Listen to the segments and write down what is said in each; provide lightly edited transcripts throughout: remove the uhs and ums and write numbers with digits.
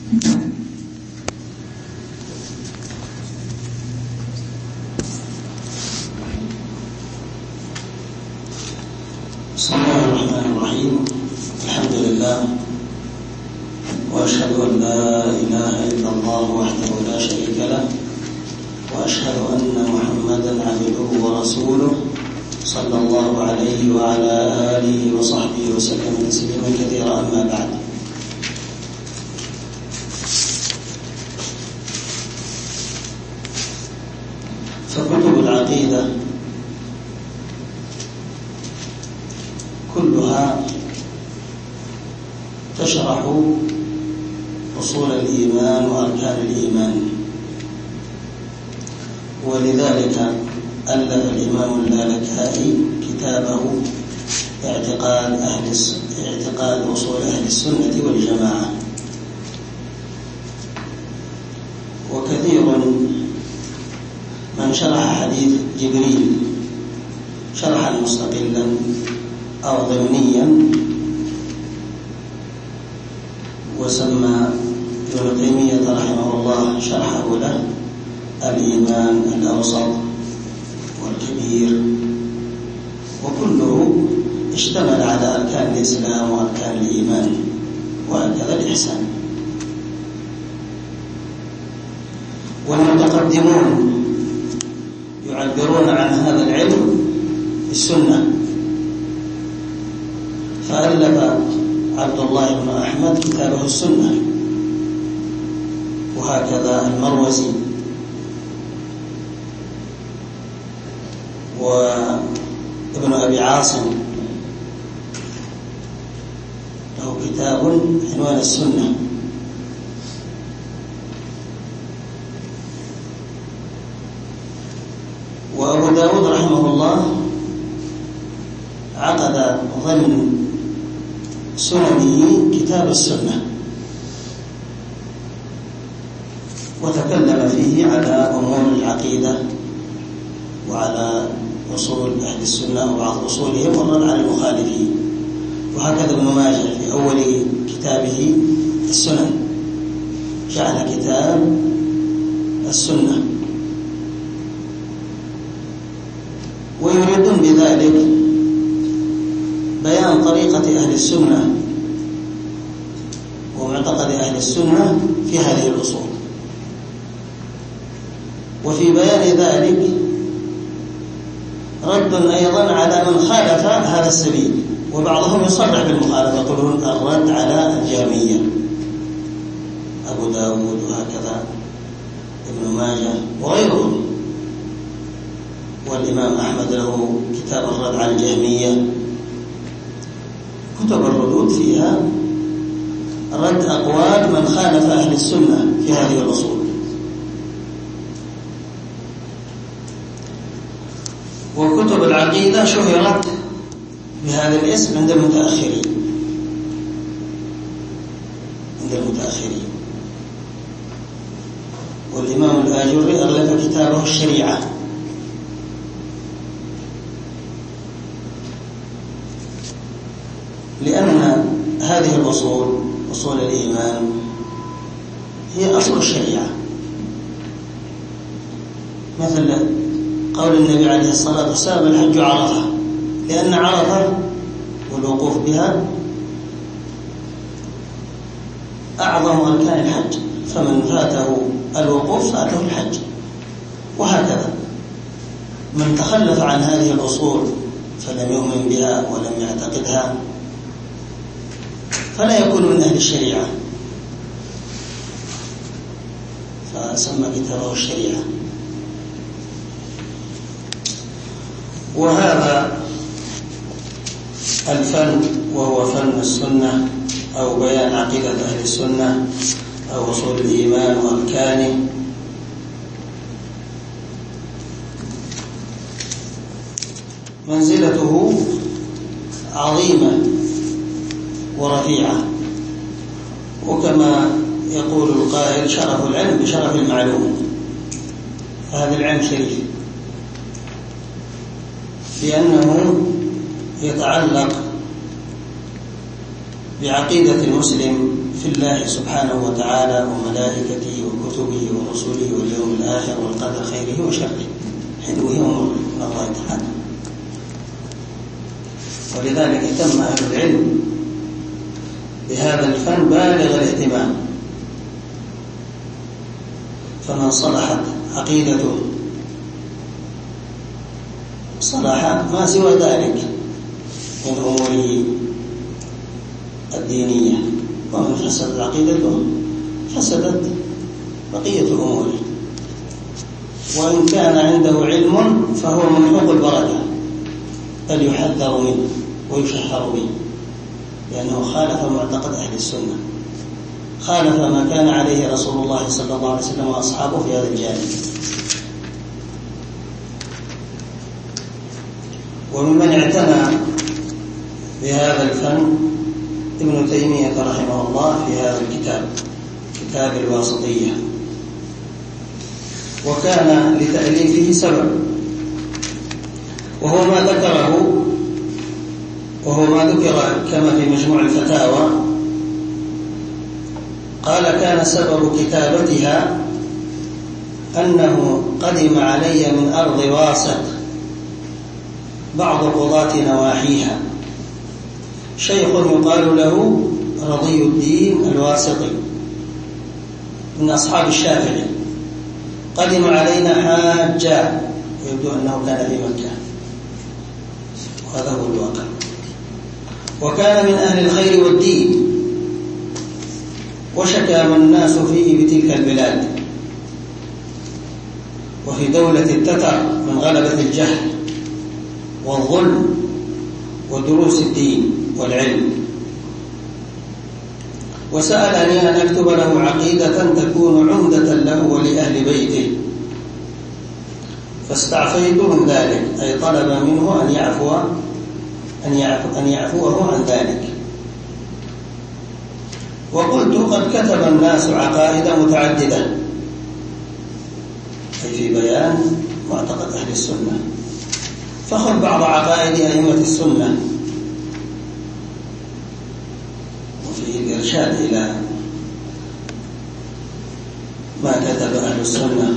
بسم الله الرحمن الرحيم. الحمد لله، وأشهد أن لا إله إلا الله وحده لا شريك له، وأشهد أن محمدا عبده ورسوله صلى الله عليه وعلى آله وصحبه وسلم تسليما كثيرا. أما بعد، فكتب العقيدة كلها تشرح أصول الإيمان وأركان الإيمان، ولذلك ألف الإمام اللالكائي كتابه اعتقاد أصول أهل السنة والجماعة. وكثير من شرح حديث جبريل شرحا مستقلا أو ضمنيا، وسمى ابن تيمية رحمه الله شرحه له الإيمان الأوسط والكبير، وكله اشتمل على أركان الإسلام وأركان الإيمان وهكذا الإحسان. والمتقدمون يعبرون عن هذا العلم بالسنة، فألف عبد الله بن أحمد كتابه السنة، وهكذا المروزي، وابن أبي عاصم له كتاب عنوان السنة، وأبو داود رحمه الله عقد ضمن سننه كتاب السنة، وتكلم فيه على أمور العقيدة وعلى أصول أهل السنة وبعض أصولهم والرد على المخالفين. وهكذا ابن ماجه في أول كتابه السنن جعل كتاب السنة، ويريدون بذلك بيان طريقة أهل السنة ومعتقد أهل السنة في هذه الأصول، وفي بيان ذلك رد أيضا على من خالف هذا السبيل، وبعضهم يصرح بالمخالفة، يقولون الرد على الجهمية، أبو داود وهكذا ابن ماجه وغيرهم. والإمام أحمد له كتاب الرد على الجهمية، كتب الردود فيها رد أقوال من خالف أهل السنة في هذه الأصول. وكتب العقيدة شهرت بهذا الاسم عند المتأخرين، والإمام الآجري أغلق كتابه الشريعة، لأن هذه الأصول أصول الإيمان هي أصل الشريعة، مثل قول النبي عليه الصلاة والسلام الحج عرفة، لأن عرفة والوقوف بها أعظم أركان الحج، فمن فاته الوقوف فاته الحج. وهكذا من تخلف عن هذه الأصول فلم يؤمن بها ولم يعتقدها فلا يكون من أهل الشريعة، فسمى كتابه الشريعة. وهذا الفن وهو فن السنة أو بيان عقيدة أهل السنة أو أصول الإيمان وأركانه، منزلته عظيمة ورفيعة، وكما يقول القائل شرف العلم بشرف المعلوم، فهذا العلم شريف لأنه يتعلق بعقيدة المسلم في الله سبحانه وتعالى وملائكته وكتبه ورسله واليوم الآخر والقدر خيره وشره حلوه أمر من الله تعالى. ولذلك اهتم أهل العلم بهذا الفن بالغ الاهتمام، فمن صلحت عقيدته صلح ما سوى ذلك من أموره الدينية، ومن فسدت عقيدته فسدت بقية أموره. وإن كان عنده علم فهو ممحوق البركة، بل يحذر منه ويشهر به، لأنه خالف معتقد أهل السنة، خالف ما كان عليه رسول الله صلى الله عليه وسلم وأصحابه في هذا الجانب. وممن اعتنى بهذا الفن ابن تيمية رحمه الله في هذا الكتاب، كتاب الواسطية، وكان لتأليفه سبب، وهو ما ذكر كما في مجموع الفتاوى. قال: كان سبب كتابتها أنه قدم علي من أرض واسط بعض قضاة نواحيها شيخ يقال له رضي الدين الواسطي من أصحاب الشافعي، قدم علينا حاجا، ويبدو أنه كان في مكة، وهذا هو الواقع. وكان من أهل الخير والدين، وشكى الناس فيه بتلك البلاد، وفي دولة التتر من غلبة الجهل والظلم ودروس الدين والعلم. وسألني أن أكتب له عقيدة تكون عمدة له ولأهل بيته، فاستعفيت من ذلك، أي طلب منه أن يعفوه عن ذلك. وقلت: قد كتب الناس عقائد متعددة، أي في بيان معتقد أهل السنة، فخذ بعض عقائد أئمة السنة، وفيه الإرشاد إلى ما كتب أهل السنة،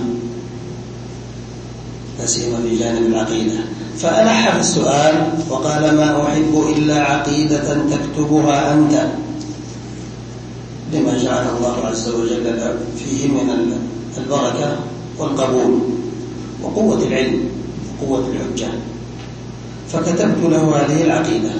لا سيما في جانب العقيدة. فألح في السؤال وقال: ما أحب إلا عقيدة تكتبها أنت، لما جعل الله عز وجل فيه من البركة والقبول وقوة العلم وقوة الحجة. فكتبت له هذه العقيدة،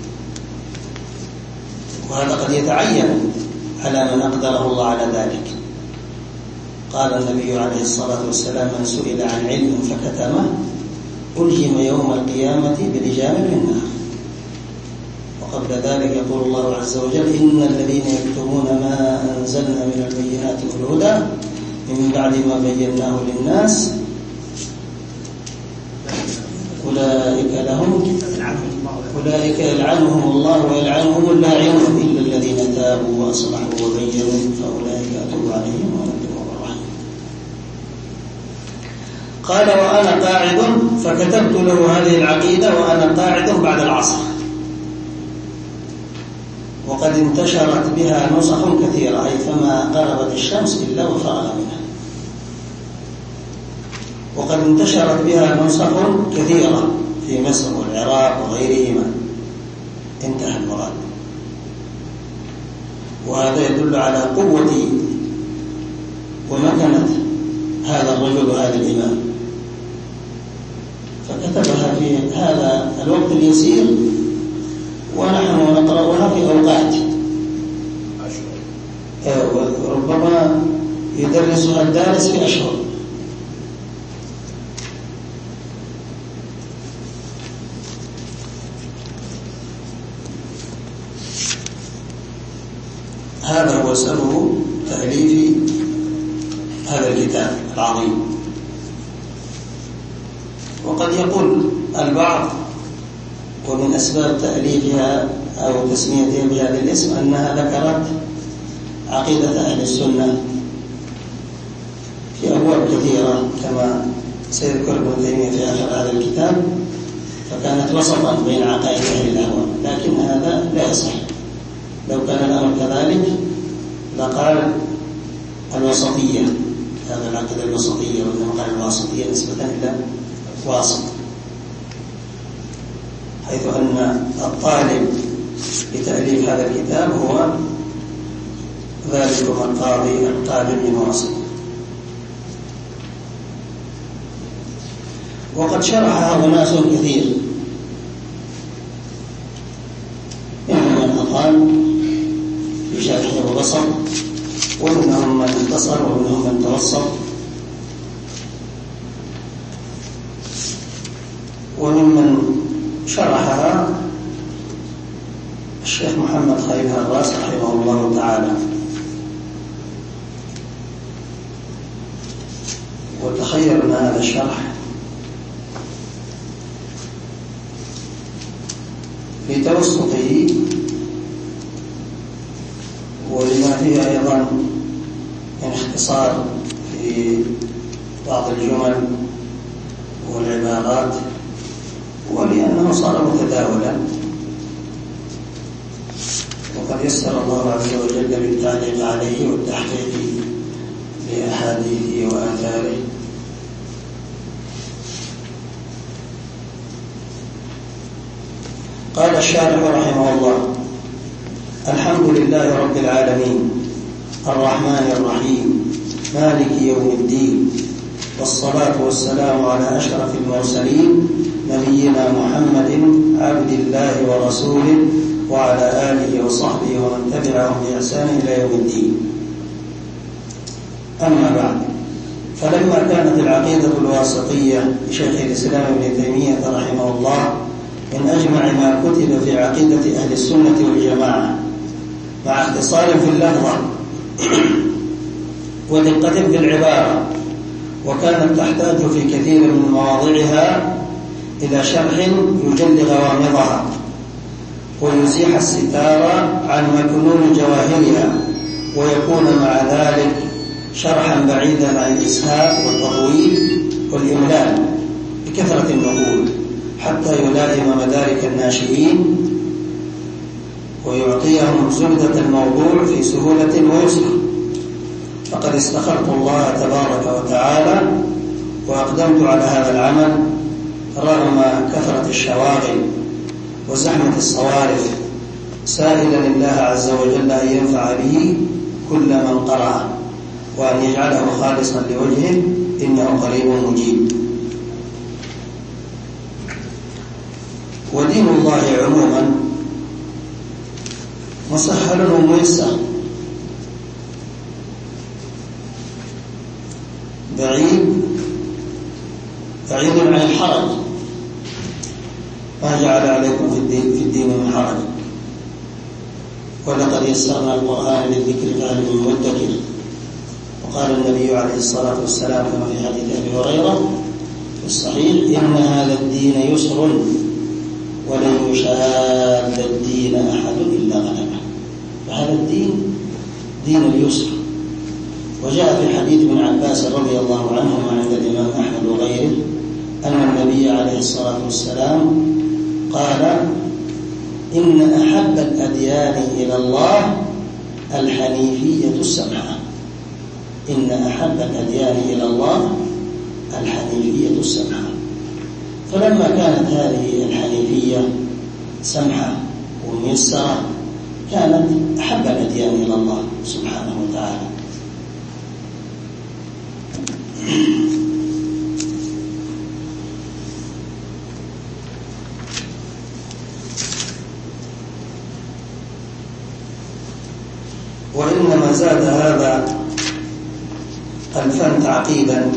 وهذا قد يتعين على من أقدره الله على ذلك. قال النبي عليه الصلاة والسلام: من سئل عن علم فكتمه ألجم يوم القيامة بلجام من نار. وقبل ذلك يقول الله عز وجل: إن الذين يكتمون ما أنزلنا من البينات والهدى من بعد ما بيناه للناس أولئك يلعنهم الله ويلعنهم اللاعنون إلا الذين تابوا وأصلحوا وبينوا فأولئك أتوب عليهم وأنا التواب الرحيم. قال: وأنا قاعد، فكتبت له هذه العقيدة وأنا قاعد بعد العصر، وقد انتشرت بها نسخ كثيرة، أي فما قربت الشمس إلا وفرغ منها، وقد انتشرت بها نسخ كثيرة في مصر والعراق وغيرهما. انتهى المراد. وهذا يدل على قوة ومكانة هذا الرجل وهذا الإمام، فكتبها في هذا الوقت اليسير، ونحن نقرأها في أوقات، وربما يدرسها الدارس في أشهر. هذا هو سبب تأليف هذا الكتاب العظيم. وقد يقول البعض: ومن أسباب تأليفها أو تسميتها بهذا الاسم أنها ذكرت عقيدة أهل السنة في أبواب كثيرة، كما سيذكر ابن تيمية في آخر هذا الكتاب، فكانت وسطا بين عقائد أهل الأهواء، لكن هذا لا يصح. لو كان الأمر كذلك لقال الوسطية، هذا العقيدة الوسطية، وإنما قال الواسطية نسبة إلى واسط، حيث أن الطالب لتأليف هذا الكتاب هو ذلكم القاضي القادم من واسط. وقد شرحها أناس كثير، منهم من أطال في شرحه وبسط، ومنهم من اختصر، ومنهم من توسط، وممن شرحها الشيخ محمد خليل هراس رحمه الله تعالى. وتخيرنا هذا الشرح في توسطه، ولما فيه أيضا من اختصار في بعض الجمل والعبارات، ولأنه صار متداولا، وقد يسر الله عز وجل بالتعليق عليه والتحقيق لأحاديثه وآثاره. قال الشارح رحمه الله: الحمد لله رب العالمين الرحمن الرحيم مالك يوم الدين، والصلاة والسلام على أشرف المرسلين نبينا محمد عبد الله ورسوله وعلى آله وصحبه ومن تبعهم بإحسان إلى يوم الدين. أما بعد، فلما كانت العقيدة الواسطية لشيخ الإسلام ابن تيمية رحمه الله من أجمع ما كتب في عقيدة أهل السنة والجماعة، مع اختصار في اللفظة ودقة في العبارة، وكانت تحتاج في كثير من مواضعها إلى شرح يجل غوامضها ويزيح الستار عن مكنون جواهرها، ويكون مع ذلك شرحا بعيدا عن الإسهاب والتطويل والإملال بكثرة النقول، حتى يلائم مدارك الناشئين ويعطيهم زبدة الموضوع في سهولة ويسر. فقد استخرت الله تبارك وتعالى وأقدمت على هذا العمل رغم كثرة الشواغل وزحمة الصوارف، سائلا الله عز وجل أن ينفع به كل من قرأ، وأن يجعله خالصا لوجهه، إنه قريب مجيب. ودين الله عموما مسهل وميسر، بعيد عن الحرج، ما جعل عليكم في الدين من حرج، ولقد يسرنا القرآن للذكر فهل من مدكر. وقال النبي عليه الصلاة والسلام كما في حديث أبي هريرة في الصحيح: إن هذا الدين يسر ولن يشاد الدين أحد إلا غلبه. فهذا الدين دين اليسر. وجاء في حديث ابن عباس رضي الله عنهما عند الإمام أحمد وغيره أن النبي عليه الصلاة والسلام قال: إن أحب الأديان إلى الله الحنيفية السمحة. إن أحب الأديان إلى الله الحنيفية السمحة. فلما كانت هذه الحنيفية سمحة وميسرة، كانت أحب الأديان إلى الله سبحانه وتعالى. وإنما زاد هذا الفن تعقيدا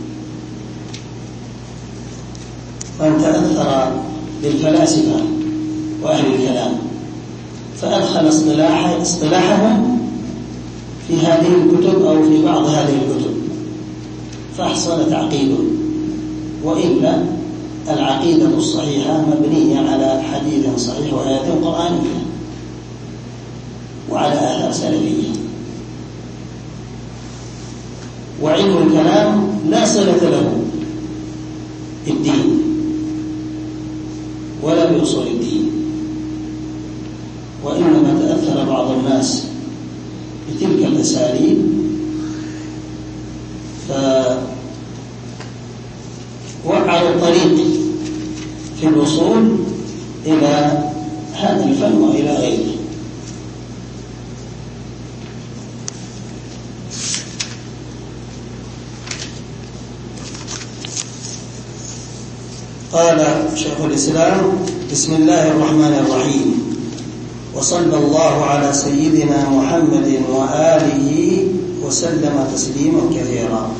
من تأثر بالفلاسفة وأهل الكلام، فأدخل اصطلاحهم في هذه الكتب أو في بعض هذه الكتب، فأحصل تعقيد. وإلا العقيدة الصحيحة مبنية على حديث صحيح وآيات قرآنية وعلى آثار سلفية. وعلم الكلام لا صلة له بالدين ولا بأصول الدين، وإنما تأثر بعض الناس بتلك الأساليب، فوعروا الطريق في الوصول إلى هذا الفن وإلى غيره. قال شيخ الإسلام: بسم الله الرحمن الرحيم، وصلى الله على سيدنا محمد وآله وسلم تسليما كثيرا.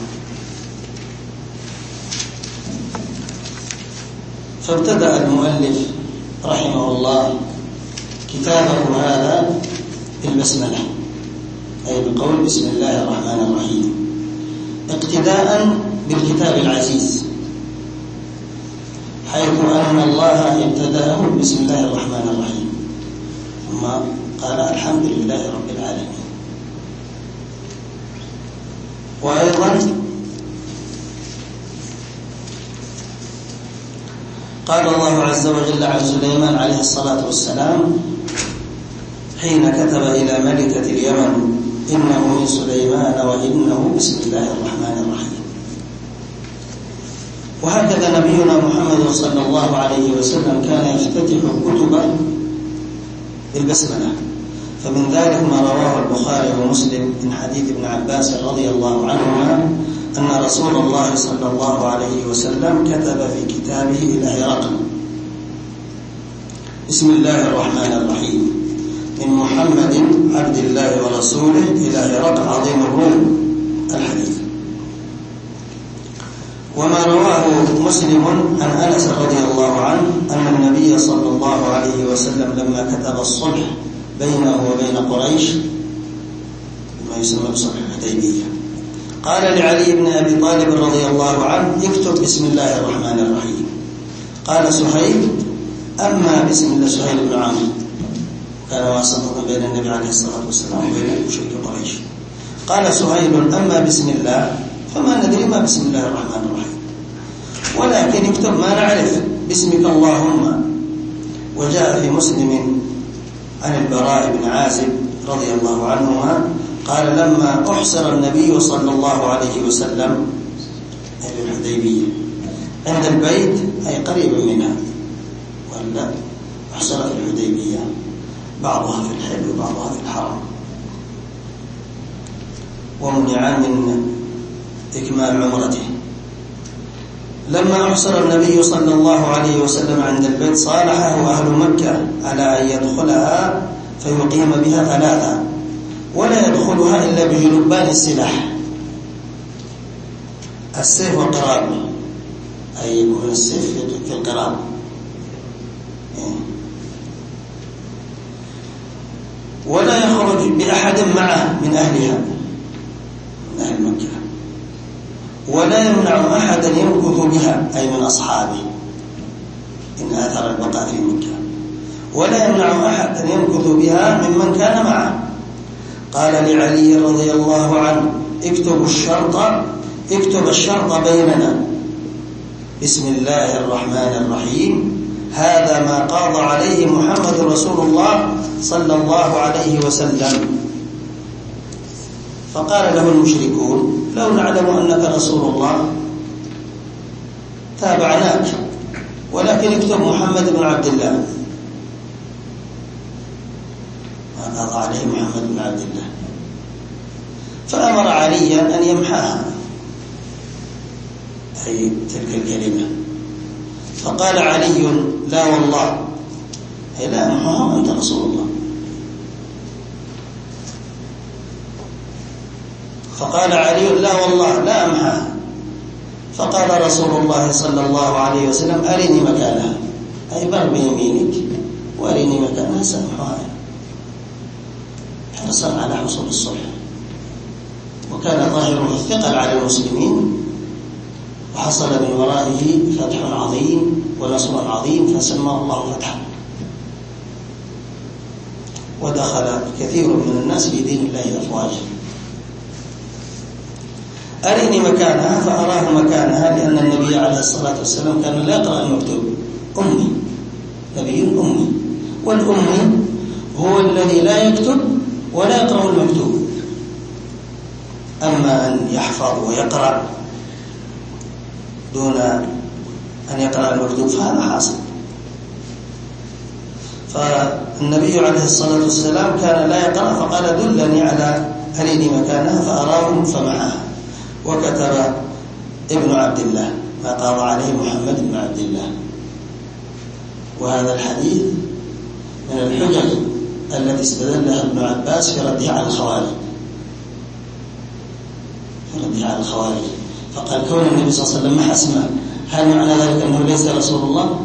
فابتدأ المؤلف رحمه الله كتابه هذا بالبسملة، أي بقول بسم الله الرحمن الرحيم، اقتداء بالكتاب العزيز، حيث أن الله ابتدأه بسم الله الرحمن الرحيم، ثم قال الحمد لله رب العالمين. وأيضا قال الله عز وجل عن سليمان عليه الصلاة والسلام حين كتب إلى ملكة اليمن: إنه من سليمان وإنه بسم الله الرحمن الرحيم. وهكذا نبينا محمد صلى الله عليه وسلم كان يفتتح كتبه بالبسملة، فمن ذلك ما رواه البخاري ومسلم من حديث ابن عباس رضي الله عنهما أن رسول الله صلى الله عليه وسلم كتب في كتابه إلى هرقل: بسم الله الرحمن الرحيم، من محمد عبد الله ورسوله إلى هرقل عظيم الروم، الحديث. وما رواه مسلم عن أنس رضي الله عنه أن النبي صلى الله عليه وسلم لما كتب الصلح بينه وبين قريش، ما يسمى بصلح الحديبية، قال لعلي بن أبي طالب رضي الله عنه: اكتب بسم الله الرحمن الرحيم. قال سهيل: أما بسم الله، سهيل بن عمرو كان واسطة بين النبي عليه الصلاة والسلام وبين مشرك قريش. قال سهيل: أما بسم الله فما ندري ما بسم الله الرحمن الرحيم، ولكن اكتب ما نعرف باسمك اللهم. وجاء في مسلم عن البراء بن عازب رضي الله عنهما قال: لما أحصر النبي صلى الله عليه وسلم أي الحديبية عند البيت، أي قريب منها، ولا أحصر في الحديبية، بعضها في الحل وبعضها في الحرم، ومنع من إكمال عمرته. لما أحصر النبي صلى الله عليه وسلم عند البيت صالحه أهل مكة على أن يدخلها فيقيم بها 3، ولا يدخلها إلا بجلبان السلاح، السيف والقراب، أي يكون السيف في القراب، ولا يخرج بأحد معه من أهلها، من أهل مكة، ولا يمنع أحدا يمكث بها، أي من أصحابه إن آثر البقاء في مكة، ولا يمنع أحدا يمكث بها ممن كان معه. قال لعلي رضي الله عنه: اكتب الشرط بيننا، بسم الله الرحمن الرحيم، هذا ما قاض عليه محمد رسول الله صلى الله عليه وسلم. فقال له المشركون: لو نعلم أنك رسول الله تابعناك، ولكن اكتب محمد بن عبد الله. ما قاض عليه محمد بن عبد الله، فأمر عليا أن يمحاها، أي تلك الكلمة. فقال علي: لا والله، أي لا أمحاها أنت رسول الله. فقال علي: لا والله لا أمحاها. فقال رسول الله صلى الله عليه وسلم: أرني مكانها، أي بر بيمينك وأرني مكانها سأمحاها، حرصا على حصول الصلح. وكان ظاهره الثقل على المسلمين، وحصل من ورائه فتح عظيم ونصر عظيم، فسماه الله فتحا، ودخل كثير من الناس في دين الله أفواجا. أرني مكانها، فأراه مكانها، لأن النبي عليه الصلاة والسلام كان لا يقرأ المكتوب، أمي، نبي أمي، والأمي هو الذي لا يكتب ولا يقرأ المكتوب، أما أن يحفظ ويقرأ دون أن يقرأ المكتوب فهذا حاصل. فالنبي عليه الصلاة والسلام كان لا يقرأ فقال دلني على أريني مكانها فأراهم فمعها. وكتب ابن عبد الله ما قضى عليه محمد بن عبد الله. وهذا الحديث من الحجج التي استدلها ابن عباس في ردها على الخوارج فقال كون النبي صلى الله عليه وسلم محى اسمه هل معنى ذلك أنه ليس رسول الله؟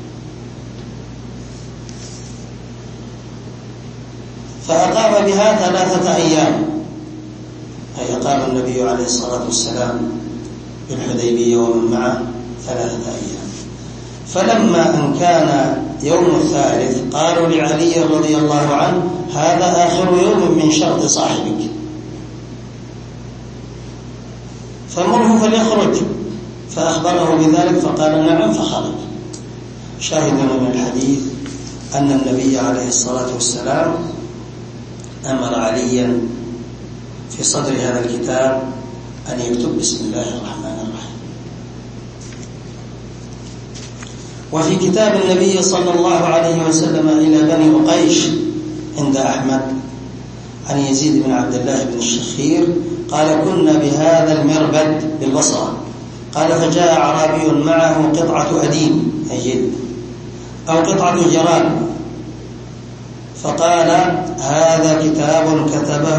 فأقام بها 3 أيام، أي أقام النبي عليه الصلاة والسلام بالحديبية ومن معه 3 أيام. فلما أن كان يوم الثالث قالوا لعلي رضي الله عنه هذا آخر يوم من شرط صاحبك فمره فليخرج، فأخبره بذلك فقال نعم فخرج. شاهدنا من الحديث أن النبي عليه الصلاة والسلام أمر عليا في صدر هذا الكتاب أن يكتب بسم الله الرحمن الرحيم. وفي كتاب النبي صلى الله عليه وسلم إلى بني عقيش عند أحمد عن يزيد بن عبد الله بن الشخير قال كنا بهذا المربد بالبصرة قال فجاء أعرابي معه قطعة أديم أي جلد أو قطعة جراب فقال هذا كتاب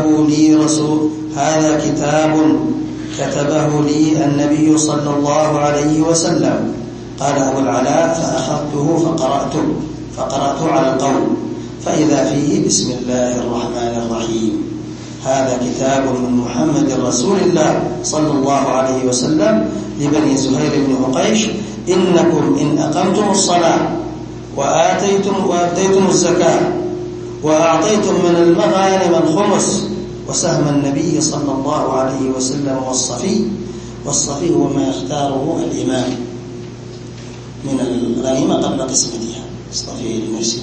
كتبه لي النبي صلى الله عليه وسلم. قال أبو العلاء فأخذته فقرأت على القول فإذا فيه بسم الله الرحمن الرحيم هذا كتاب من محمد رسول الله صلى الله عليه وسلم لبني زهير بن عقيش إنكم إن أقمتم الصلاة وآتيتم الزكاة وأعطيتم من المغانم الخمس وسهم النبي صلى الله عليه وسلم والصفي هو ما يختاره الإمام من الغنيمة قبل قسمتها الصفي لنفسه.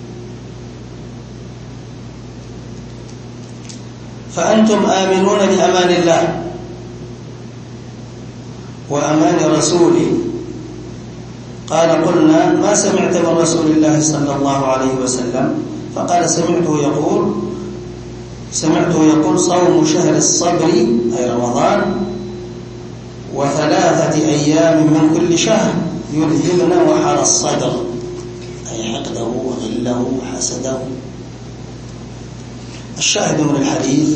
فأنتم آمنون بأمان الله وأمان رسوله. قال قلنا ما سمعت من رسول الله صلى الله عليه وسلم؟ فقال سمعته يقول صوم شهر الصبر أي رمضان 3 أيام من كل شهر يلهمنا وحر الصدر أي حقده وغله وحسده. الشاهد من الحديث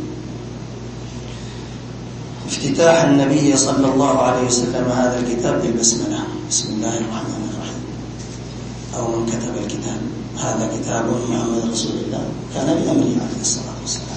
افتتاح النبي صلى الله عليه وسلم هذا الكتاب بالبسملة بسم الله الرحمن الرحيم أو من كتب الكتاب هذا كتاب محمد رسول الله كان بأمره عليه الصلاة والسلام.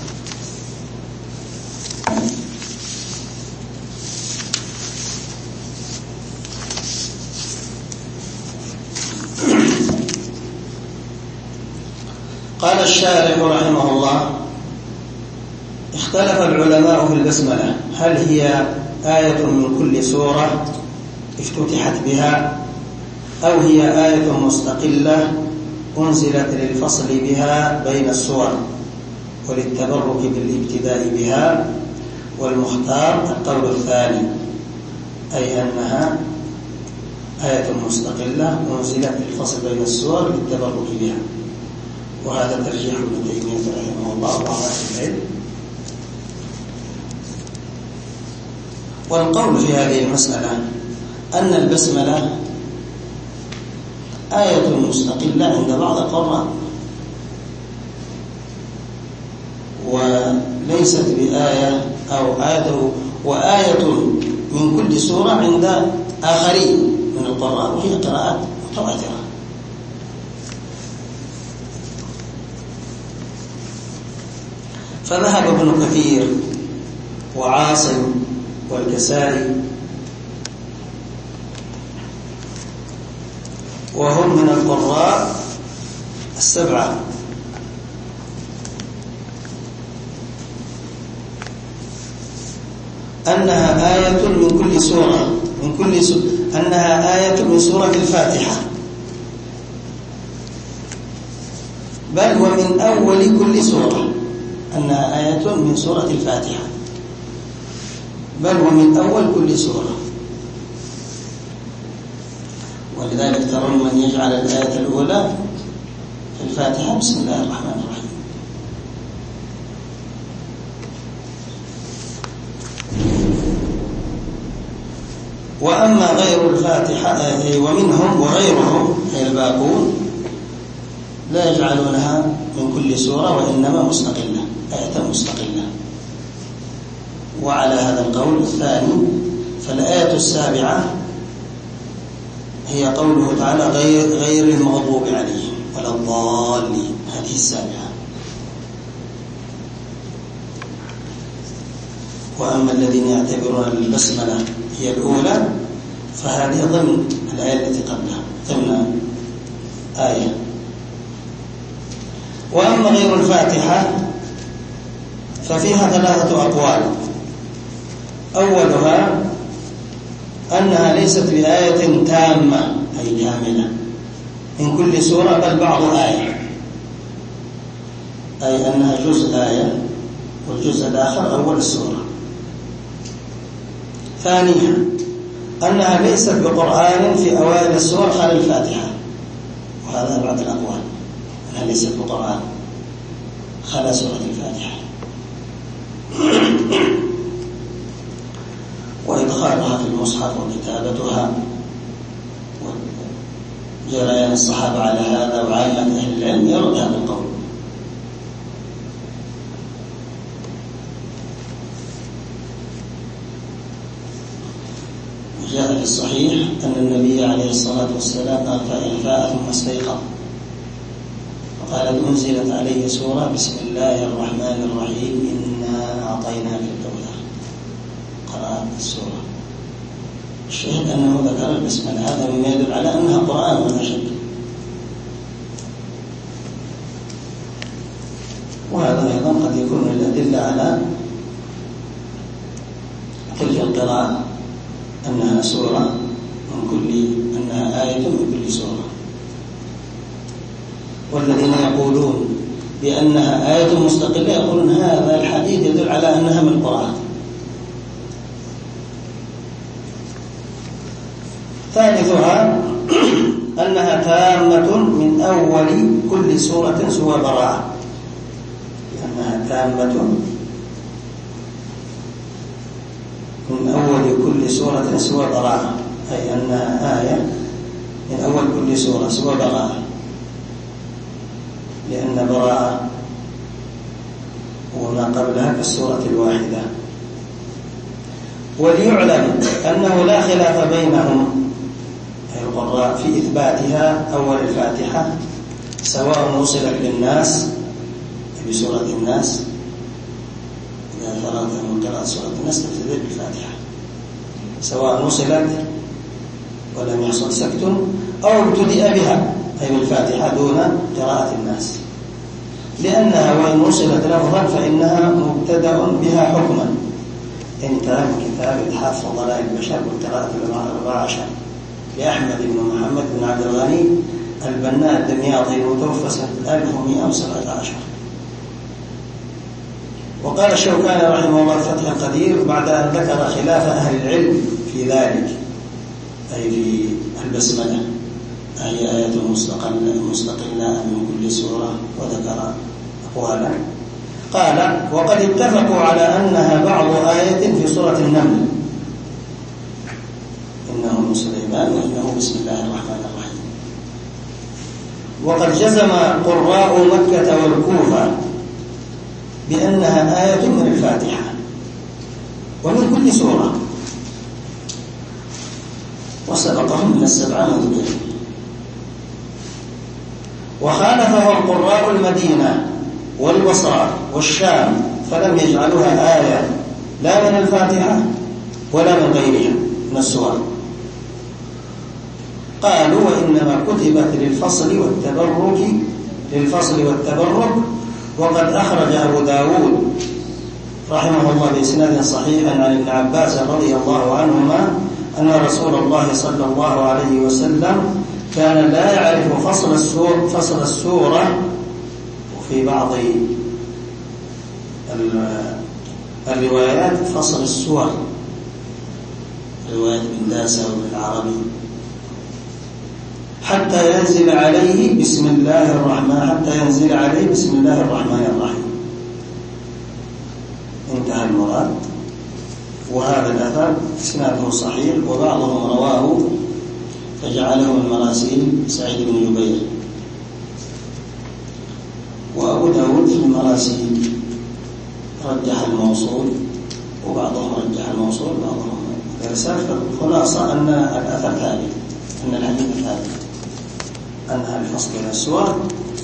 قال الشارح رحمه الله اختلف العلماء في البسملة هل هي آية من كل سورة افتتحت بها أو هي آية مستقلة أنزلت للفصل بها بين السور وللتبرك بالابتداء بها. والمختار القول الثاني أي أنها آية مستقلة أنزلت للفصل بين السور للتبرك بها. وهذا ترجيح ابن تيمية رحمه الله وبعض أهل العلم. والقول في هذه المسألة أن البسملة آية مستقلة عند بعض القراء وليست بآية أو آية وآية من كل سورة عند آخرين من القراء وهي قراءات متواترة. فذهب ابن كثير وعاصم والكسائي وهم من القراء 7 أنها آية من كل سورة أنها آية من سورة الفاتحة بل ومن أول كل سورة أنها آية من سورة الفاتحة بل ومن أول كل سورة. ولذلك ترون من يجعل الآية الأولى في الفاتحة بسم الله الرحمن الرحيم. وأما غير الفاتحة ومنهم وغيرهم أي الباقون لا يجعلونها من كل سورة وإنما مستقلة، آية مستقلة. وعلى هذا القول الثاني فالآية السابعة هي قوله تعالى غير المغضوب عليهم ولا الضالين، هذه السابعة. وأما الذين يعتبرون البسملة هي الأولى فهذه ضمن الآية التي قبلها، ضمن آية. وأما غير الفاتحة ففيها 3 أقوال. أولها أنها ليست بآية تامة أي كاملة من كل سورة، بل بعض آية، أي أنها جزء آية والجزء الآخر أول السورة. ثانيا أنها ليست بقرآن في أوائل السور خلال الفاتحة، وهذا بعض الأقوال أنها ليست بقرآن خلال سورة الفاتحة. وإدخالها في المصحف وكتابتها وجريان الصحابة على هذا وعامة أهل العلم يرد هذا القول. وجاء في الصحيح أن النبي عليه الصلاة والسلام أغفى إغفاء ثم استيقظ فقال أنزلت عليه سورة بسم الله الرحمن الرحيم إنا أعطيناك الكوثر، قرأ السورة. الشاهد أنه ذكر البسملة، هذا مما يدل على أنها قرآن ولا شك. وهذا أيضا قد يكون من الأدلة على تلك القراءة أنها سورة أنها آية من كل سورة. والذين يقولون بأنها آية مستقلة يقولون هذا الحديث يدل على أنها من القرآن. ثالثها أنها تامة من أول كل سورة سوى براءة، أنها تامة من أول كل سورة سوى براءة، أي أنها آية من أول كل سورة سوى براءة، لأن براءة وما قبلها كالسورة الواحدة. وليعلم أنه لا خلاف بينهم أي القراء في إثباتها أول الفاتحة، سواء وصلت للناس بسورة الناس، إذا فرغت من قراءة سورة الناس تبتدئ بالفاتحة، سواء وصلت ولم يحصل سكت أو ابتدئ بها أي بالفاتحة دون قراءة الناس، لأنها وإن وصلت لفظا فإنها مبتدأ بها حكما. انتهى من كتاب إتحاف فضلاء البشر والقراءة 14 لأحمد بن محمد بن عبد الغني البناء الدمياطي المتوفى سنة 1117. وقال الشوكاني رحمه الله في فتح القدير بعد أن ذكر خلاف أهل العلم في ذلك أي في البسملة أي آية مستقلة من كل سورة، وذكر أقوالا. قال وقد اتفقوا على أنها بعض آية في سورة النمل، إنه من سليمان وإنه بسم الله الرحمن الرحيم. وقد جزم قراء مكة والكوفة بأنها آية من الفاتحة ومن كل سورة، وسبقهم من السبعة مذكورين. وخالفه القراء المدينة والبصرة والشام فلم يجعلوها آية لا من الفاتحة ولا من غيرها من السور، قالوا وإنما كتبت للفصل والتبرك. وقد أخرج أبو داود رحمه الله بإسناد صحيح عن ابن عباس رضي الله عنهما أن رسول الله صلى الله عليه وسلم كان لا يعرف فصل السورة، وفي بعض الروايات فصل السور رواية ابن داسة وابن العربي، حتى ينزل عليه بسم الله الرحمن الرحيم، انتهى المراد. وهذا الأثر إسناده صحيح، وبعضهم رواه فجعله من مراسيل سعيد بن جبير، وأبو داود في المراسيل رجح الموصول، وبعضهم رجح الموصول بعضهم الإرسال. فالخلاصة أن الأثر ثابت، أن الحديث ثابت، أنها الفصل بين السور.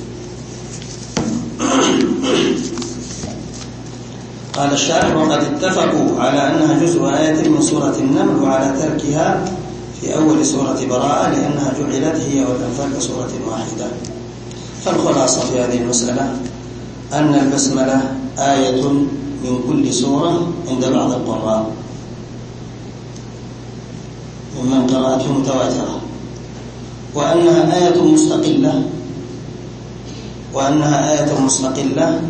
قال الشارح: وقد اتفقوا على أنها جزء آية من سورة النمل، وعلى تركها في أول سورة براءة لأنها جعلت هي والأنفال كسورة واحدة. فالخلاصة في هذه المسألة أن البسملة آية من كل سورة عند بعض القراء ممن قرأته متواترة، وأنها آية مستقلة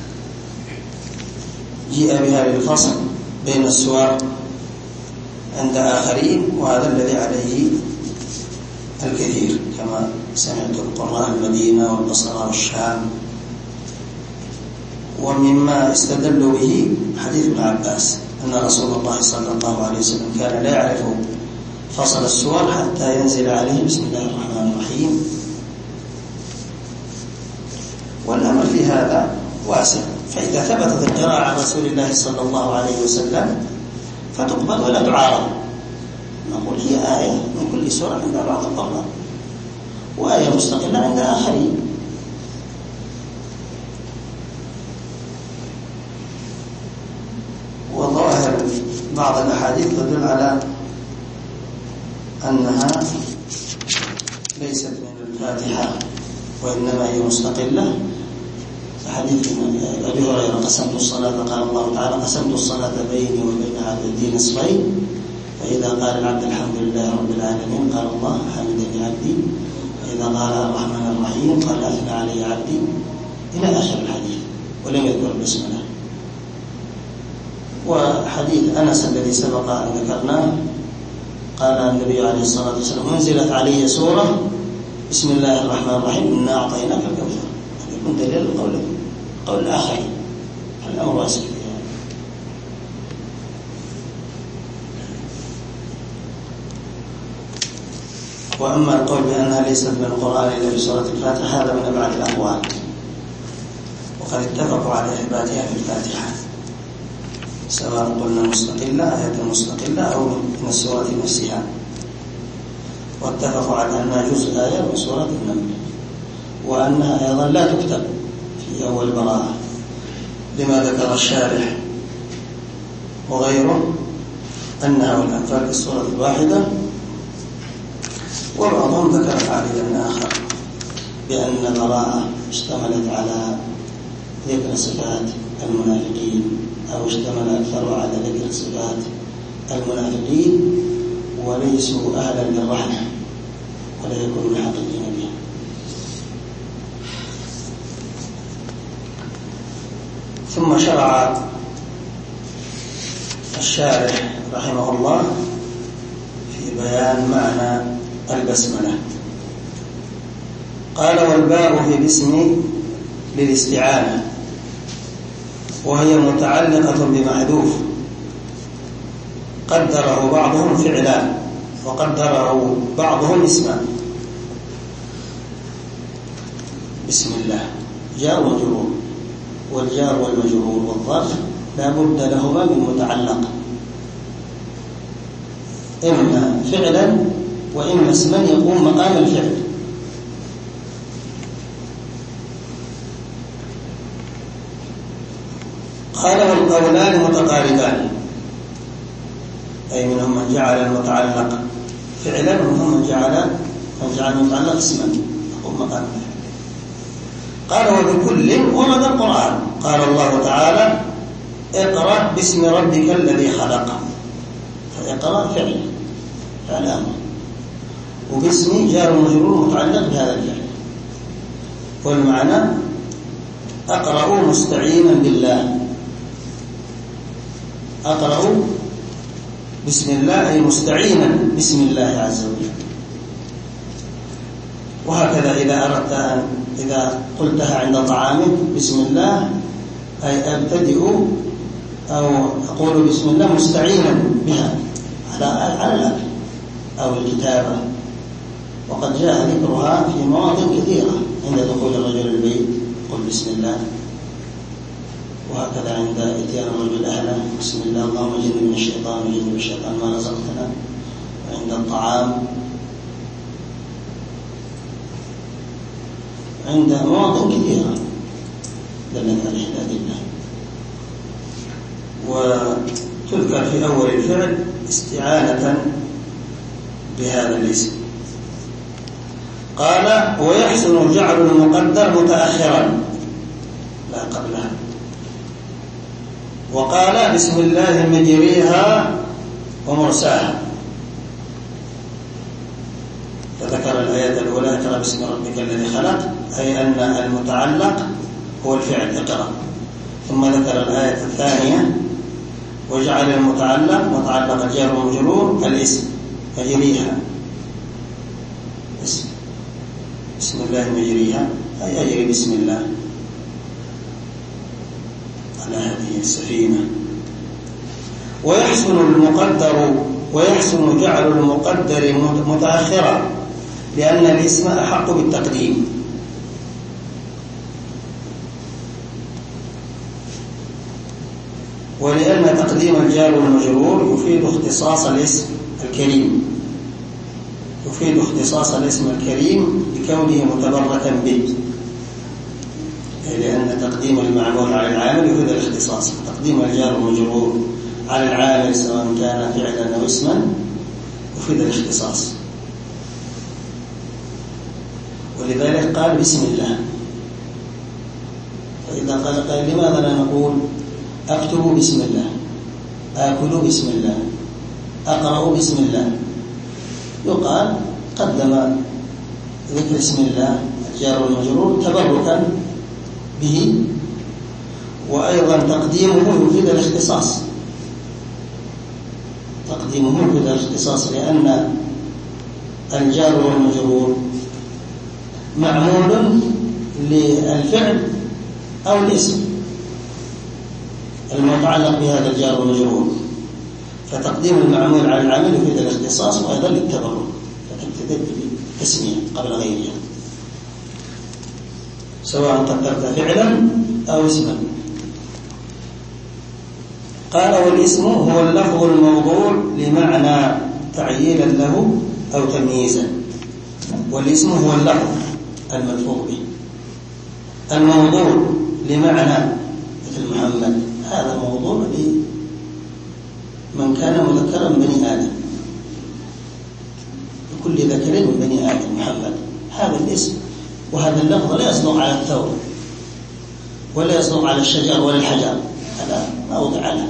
جيء بها للفصل بين السور عند آخرين، وهذا الذي عليه الكثير كما سمعت القراء المدينة والبصرة والشام. ومما استدلوا به حديث ابن عباس أن رسول الله صلى الله عليه وسلم كان لا يعرف فصل السور حتى ينزل عليه بسم الله الرحمن الرحيم. والأمر في هذا واسع، فإذا ثبتت القراءة عن رسول الله صلى الله عليه وسلم فتقبل ولا تعارض. نقول هي آية من كل سورة عند بعض القراء، وآية مستقلة عند آخرين. وظاهر بعض الأحاديث تدل على أنها ليست من الفاتحة وإنما هي مستقلة. حديث أبي هريرة: قسمت الصلاة، قال الله تعالى: قسمت الصلاة بيني وبين عبدي نصفين، فإذا قال العبد الحمد لله رب العالمين قال الله حمدني عبدي، فإذا قال الرحمن الرحيم قال أثنى علي عبدي، إلى آخر الحديث، ولم يذكر البسملة. وحديث أنس الذي سبق أن ذكرناه قال النبي عليه الصلاة والسلام: أنزلت علي سورة بسم الله الرحمن الرحيم إنا أعطيناك الكوثر. يكون دليل قول الآخر. الأمر واسع فيها. وأما القول بأنها ليست من القرآن إلا في سورة الفاتحة هذا من أبعد الأقوال، وقد اتفقوا على إثباتها في الفاتحة، سواء قلنا مستقلة آية مستقلة أو من السورة نفسها. واتفقوا على أنها جزء آية من سورة النمل، وأنها أيضا لا تكتب في أول براءة لما ذكر الشارح وغيره أنها والأنفال في السورة الواحدة. وبعضهم ذكر تعليلا آخر بأن براءة اشتملت على ذكر صفات المنافقين، أو اشتمل أكثر على ذكر صفات المنافقين وليسوا أهلا للرحمة ولا يكونون حقيقين بها. ثم شرع الشارح رحمه الله في بيان معنى البسملة. قال: والباء في الاسم للاستعانة، وهي متعلقة بمحذوف قدره بعضهم فعلا وقدره بعضهم اسما. بسم الله جار ومجرور، والجار والمجرور والظرف لا بد لهما من متعلق، إما فعلا وإما اسما يقوم مقام الفعل. قال: والقولان متقاربان، أي منهم من جعل المتعلق فعلا ومنهم من جعل المتعلق اسما يقوم مقام الفعل. قال: وبكل ورد القرآن. قال الله تعالى: اقرأ باسم ربك الذي خلق، فاقرأ فعل أمر، وباسم جار مجرور متعلق بهذا الفعل. والمعنى أقرأ مستعينا بالله، أقرأ بسم الله أي مستعينا بسم الله عز وجل. وهكذا إذا قلتها عند طعامك بسم الله أي أبتدئ أو أقول بسم الله مستعينا بها على الأكل أو الكتابة. وقد جاء ذكرها في مواطن كثيرة، عند دخول الرجل البيت قل بسم الله، وهكذا عند اتيان الرجل أهله بسم الله اللهم جنبنا الشيطان وجنب الشيطان ما رزقتنا، وعند الطعام، عند مواطن كثيرة دلت عليه الأدلة. وتذكر في أول الفعل استعانة بهذا الاسم. قال ويحسن جعل المقدر متأخرا لا قبلها. وقال بسم الله مجريها ومرساها، فذكر الآية الأولى اقرأ باسم ربك الذي خلق، أي أن المتعلق هو الفعل اقرأ، ثم ذكر الآية الثانية وجعل المتعلق متعلق الجار والمجرور الاسم مجريها، بسم الله مجريها أي أجري بسم الله على هذه السفينة. ويحسن جعل المقدر متأخرا لأن الاسم أحق بالتقديم. ولأن تقديم الجار والمجرور يفيد اختصاص الاسم الكريم، يفيد اختصاص الاسم الكريم بكونه متبركا به، لأن تقديم المعمول على العامل يفيد الاختصاص. تقديم الجار والمجرور على العامل سواء كان فعلا أو اسما يفيد الاختصاص. ولذلك قال بسم الله. فإذا قال لماذا لا نقول أكتب بسم الله، آكل بسم الله، أقرأ بسم الله؟ يقال قدم ذكر اسم الله الجار والمجرور تبركا به، وأيضا تقديمه يفيد الاختصاص، تقديمه يفيد الاختصاص، لأن الجار والمجرور معمول للفعل أو الاسم المتعلق بهذا الجار والمجرور، فتقديم المعمول على العامل يفيد الاختصاص وأيضا للتبرك، فتبتدئ بالتسمية قبل غيرها سواء قدرت فعلا أو اسما. قال والاسم هو اللفظ الموضوع لمعنى تعيينا له أو تمييزا. والاسم هو اللفظ الملفوظ به الموضوع لمعنى، مثل محمد هذا موضوع لمن كان مذكرا بني آدم، لكل ذكر من بني آدم محمد، هذا الاسم وهذا اللفظ لا يصدق على الثوب ولا يصدق على الشجر ولا الحجر، هذا ما وضع له.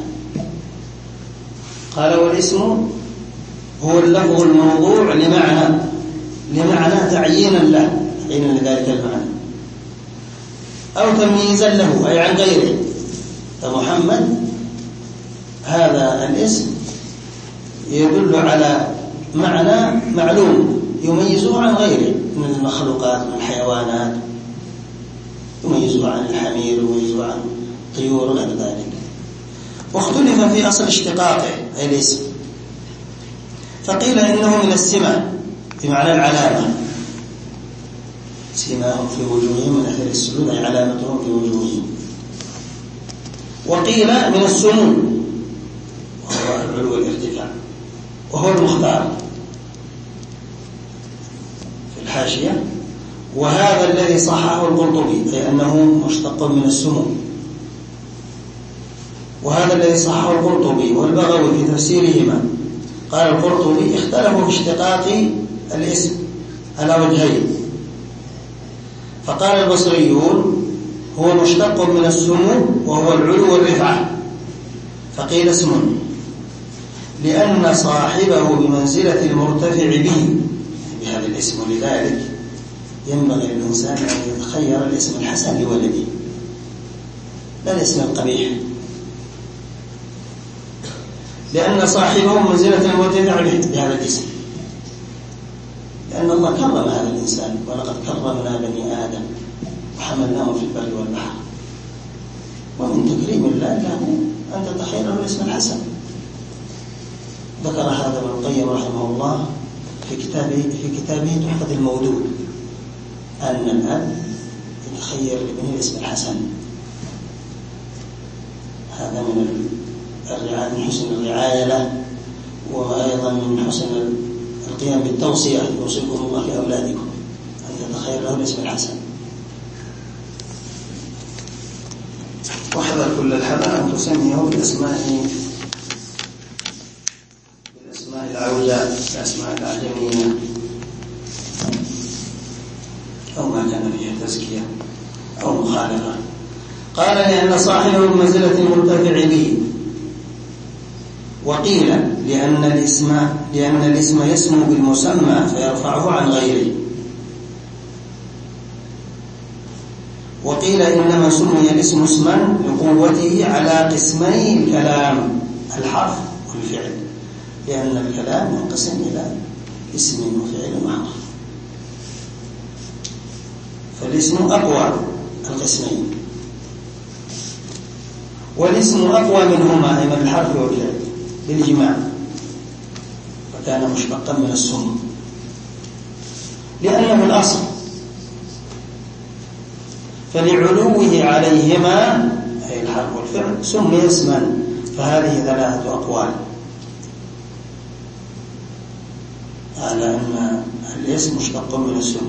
قال والاسم هو اللفظ الموضوع لمعنى تعيينا له، تعيينا لذلك المعنى، أو تمييزا له أي عن غيره. فمحمد هذا الاسم يدل على معنى معلوم يميزه عن غيره من المخلوقات، من الحيوانات، يميزه عن الحمير ويميزه عن الطيور وغير ذلك. واختلف في أصل اشتقاقه أي الاسم، فقيل إنه من السمة بمعنى العلامة، سماهم في وجوههم من أثر السجود أي علامتهم في وجوههم. وقيل من السمو وهو العلو والارتفاع، وهو المختار في الحاشية. وهذا الذي صححه القرطبي أي أنه مشتق من السمو، وهذا الذي صححه القرطبي والبغوي في تفسيرهما. قال القرطبي اختلفوا في اشتقاق الاسم على وجهين، فقال البصريون هو مشتق من السمو وهو العلو والرفعة، فقيل اسم لأن صاحبه بمنزلة المرتفع به بهذا الاسم، ولذلك ينبغي للإنسان أن يتخير الاسم الحسن لولده لا الاسم القبيح. لأن صاحبه منزلة المرتفع بهذا الاسم، لأن الله كرم هذا الإنسان، ولقد كرمنا بني آدم وحملناهم في البر والبحر، ومن تكريم الله له أن تتخير له الاسم الحسن. ذكر هذا ابن القيم رحمه الله في كتابه تحفة المولود، أن الأب يتخير لابنه الاسم الحسن. هذا من حسن الرعاية له، وأيضا من حسن القيام بالتوصية، يوصيكم الله في أولادكم أن يتخير له الاسم الحسن. واحذر كل الحذر أن تسميه بالأسماء العوجاء، الأسماء الأعجمية، أو ما كان فيها تزكية أو مخالفة. قال لأن صاحبه بمنزلة المرتفع به. وقيل لأن الاسم يسمو بالمسمى فيرفعه عن غيره. وقيل إنما سمي الاسم اسما لقوته على قسمي الكلام، الحرف والفعل، لأن الكلام ينقسم إلى اسم وفعل وحرف، فالاسم أقوى القسمين، والاسم أقوى منهما، أي من الحرف والفعل بالإجماع، فكان مشتقا من السم لأنه الأصل، فلعلوه عليهما أي الحرف والفعل سمي اسما. فهذه ثلاثة أقوال على أن الاسم مشتق من السم.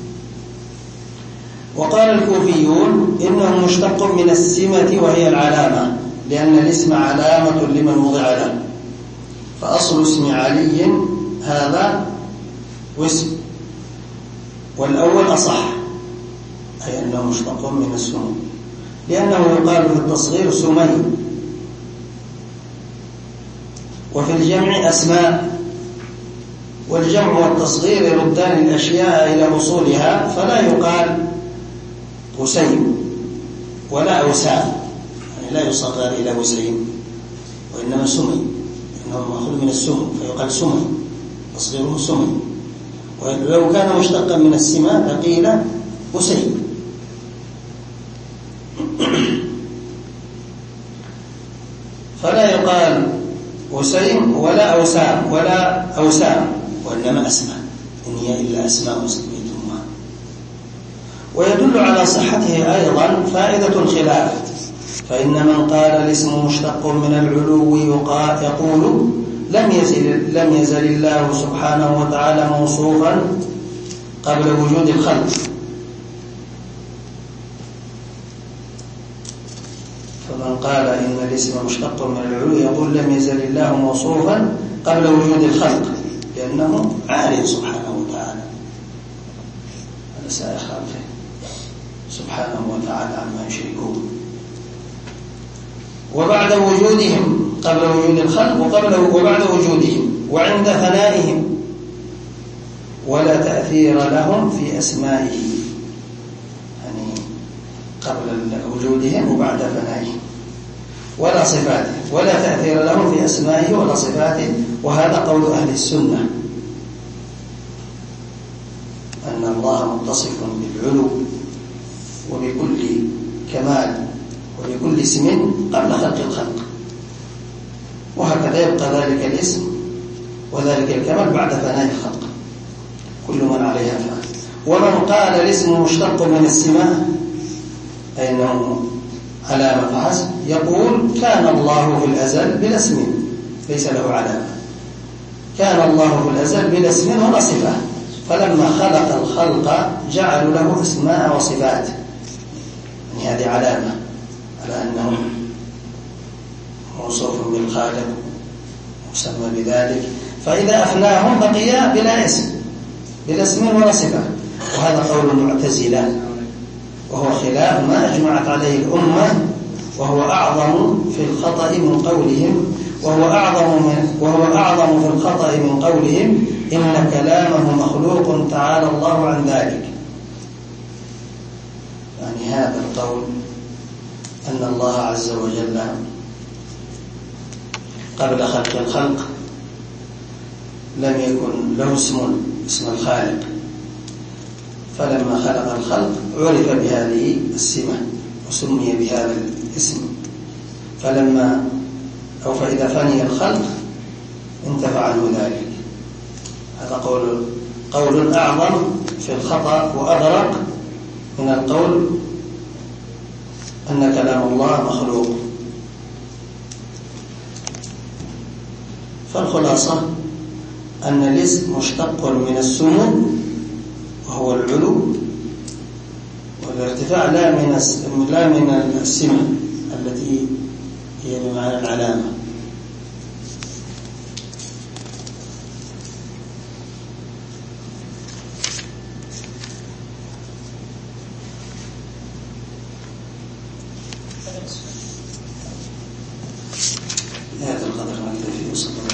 وقال الكوفيون إنه مشتق من السمة وهي العلامة، لأن الاسم علامة لمن وضع له، فأصل اسم علي هذا واسم، والأول أصح، أي أنه مشتق من السم، لأنه يقال في التصغير سمي، وفي الجمع أسماء، والجمع والتصغير يردان الأشياء إلى أصولها، فلا يقال وسيم ولا أوسام، يعني لا يصغر إلى وسيم، وإنما سمي، إنه مأخوذ من السم فيقال سمي، تصغيره سمي. ولو كان مشتقا من السماء لقيل وسيم. فلا يقال وسيم ولا أوسام ولا أوسام، وإنما أسماء، إن هي إلا أسماء سميتموها. ويدل على صحته أيضا فائدة الخلاف، فإن من قال الاسم مشتق من العلو يقول لم يزل الله سبحانه وتعالى موصوفا قبل وجود الخلق، فمن قال إن الاسم مشتق من العلو يقول لم يزل الله موصوفا قبل وجود الخلق، لأنه عالٍ سبحانه وتعالى، هذا سيخالفه سبحانه وتعالى عما يشركون. وبعد وجودهم قبل وجود الخلق وبعد وجودهم وعند فنائهم، ولا تأثير لهم في أسمائه، يعني قبل وجودهم وبعد فنائهم، ولا صفاته، ولا تأثير لهم في أسمائه ولا صفاته. وهذا قول أهل السنة، أن الله متصف بالعلو وبكل كمال وبكل اسم قبل خلق الخلق، وهكذا يبقى ذلك الاسم وذلك الكمال بعد فناء الخلق، كل من عليها فان. ومن قال الاسم مشتق من السماء أي أنه علامة فحسب، يقول كان الله في الأزل بلا اسم ليس له علامة، كان الله في الأزل بلا اسم ولا صفة، فلما خلق الخلق جعلوا له اسماء وصفات، يعني هذه علامة على أنه موصوف بالخالق مسمى بذلك. فإذا أفناهم بقي بلا اسم ولا صفة، وهذا قول المعتزلة، وهو خلاف ما أجمعت عليه الأمة، وهو أعظم في الخطأ من قولهم، وهو أعظم في الخطأ من قولهم إن كلامه مخلوق تعالى الله عن ذلك. يعني هذا القول أن الله عز وجل قبل خلق الخلق لم يكن له اسم الخالق، فلما خلق الخلق عرف بهذه السمة وسمي بهذا الاسم، فإذا فني الخلق انتفع عنه ذلك. هذا قول أعظم في الخطأ وأغرق من القول أن كلام الله مخلوق. فالخلاصة أن الاسم مشتق من السمو وهو العلو والارتفاع، لا من السمة التي هي بمعنى العلامة. هذا القدر نكتفي، وصلى الله